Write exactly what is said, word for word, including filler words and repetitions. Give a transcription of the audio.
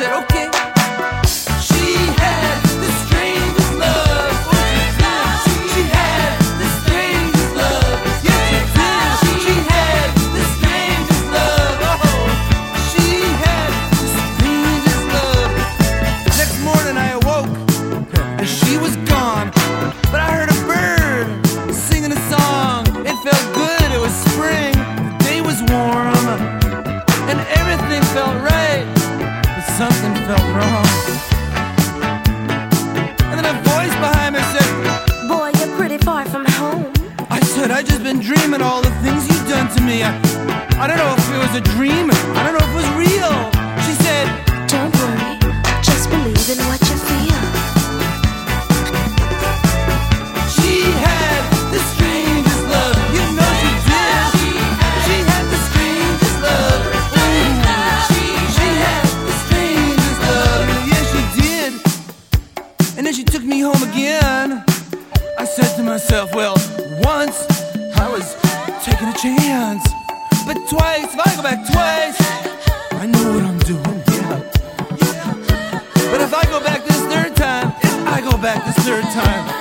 said, okay. She had the strangest love. She had the strangest love. Yes, she did. She had the strangest love. Oh, she had the strangest love. Next morning I awoke and she was gone, but I heard a bird singing a song. It felt good. It was spring. The day was warm, and everything felt right, but something felt wrong. And then a voice behind me said, boy, you're pretty far from home. I said, I just been dreaming all the things you've done to me. I, I don't know if it was a dream. I don't know if it was real. She said, don't worry, just believe in what you feel. She had the strangest love. You know she did. She had the strangest love. She had the strangest love. Yeah, she did. And then she took me home again. I said to myself, well, once I was taking a chance, but twice, if I go back twice, I know what I'm doing, yeah. But if I go back this third time, if I go back this third time,